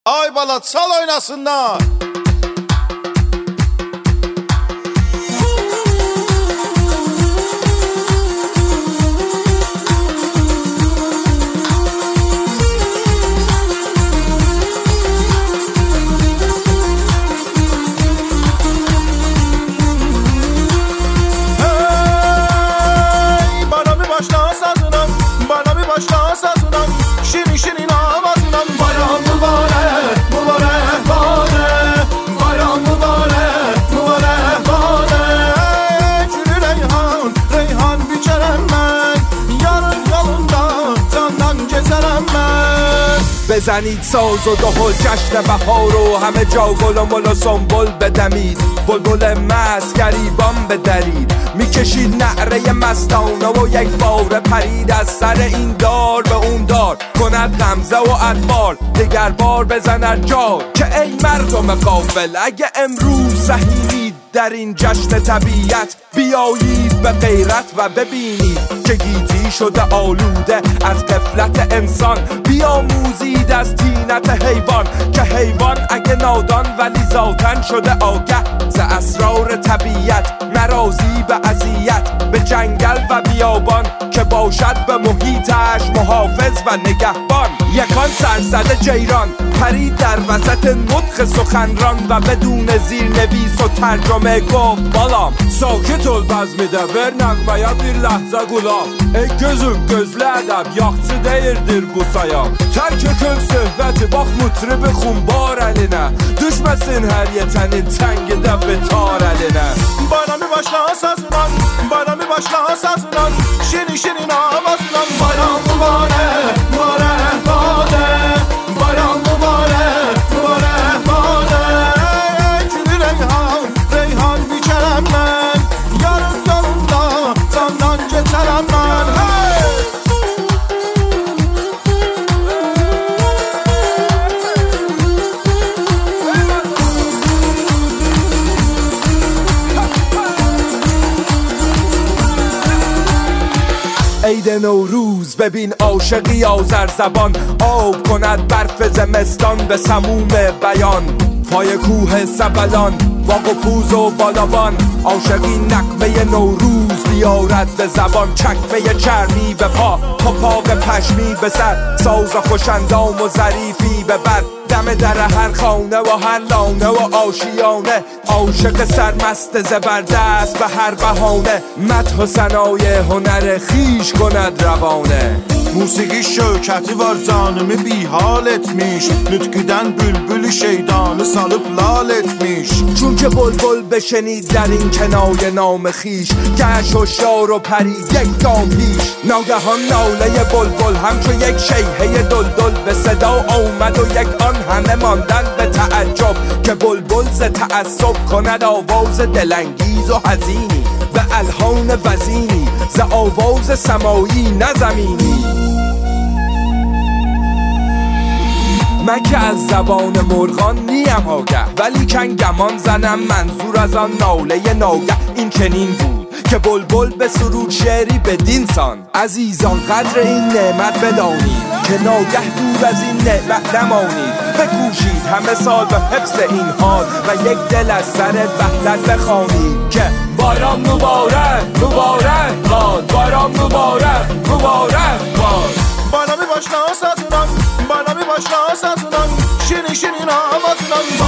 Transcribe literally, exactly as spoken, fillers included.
Ay bala çal oynasınlar. Şirin şirin avazından bayram mübarek, mübarek bade. Bayram mübarek, mübarek bade. Gülü reyhan, reyhan biçerem ben. Yarın yolunda candan geçerem ben. بزنید ساز و دهل جشن بهار و همه جا گل و مل و سنبل بدمید بلبل مست گریبان بدرید میکشید نعره مستانه و یک بار پرید از سر این دار به اون دار کند غمزه و اطفال دگر بار بزند جار که ای مردم غافل اگه امروز سهیمید در این جشن طبیعت بیایید به غیرت و ببینید که گیتی شده آلوده از غفلت انسان بیاموزید از طینت حیوان که حیوان اگه نادان ولی ذاتن شده آگه ز اسرار طبیعت نرازی به اذیت به جنگل و بیابان که باشد به محیطش محافظ و نگهبان یکان سرزده جیران پرید در وسط نطق سخنران و بدون زیرنویس و ترجمه gov balam Sakit ol bəzmidə ver nəğməyə bir ləhzə qulaq Ey gözüm gözlü ədəb yaxçı deyirdir bu sayaq Tərk etən söhbəti bax mutribi xumbar əlinə Düşməsin hər yetənin təngidə betar əlinə Bayramı başla sazınan Bayramı başla sazınan Şirin şirin avazınan Bayram mübarek, mübarek bade Bayram mübarek, mübarek bade Gülü reyhan, reyhan biçerem ben Yarın yolunda candan geçerem ben hey! عید نوروز ببین عاشقی آذر زبان آب کند برف زمستان به سموم بیان پای کوه سبلان با قپوز و بالابان عاشقی نغمه نوروز بیارد به زبان چکمه چرمی به پا پاپاق پشمی به سر ساز خوشندام و ظریفی به بر دم در هر خانه و هر لانه و آشیانه عاشق سرمست زبردست به هر بهانه مدح و ثنای هنر خیش کند روانه موسیقی şökəti var canımı bihal etmiş Nütküdən bülbül şeydanı salıp lal etmiş چون که بلبل بشنید در این کنایه نام خیش گشت و شار و پرید یک گام پیش ناگهان ناله بلبل همچو یک شیهه دلدل به صدا آمد و یک آن همه ماندن به تعجب که بلبل ز تعصب کند آواز دلانگیز و حزینی به الحان وزینی ز آواز سمایی نه زمینی من که از زبان مرغان نیم آگه ولی کن گمان زنم منظور از آن ناله ناگه این چنین بود که بلبل به سرود شعری بدین سان عزیزان قدر این نعمت بدانید که ناگه دور از این نعمت نمانید بکوشید همه سال به حفظ این حال و یک دل از سر وحدت بخوانید که باران مبارک مبارک باد باران مبارک مبارک باد Bayramı başla sazınan Bayramı başla sazınan Şirin şirin avazınan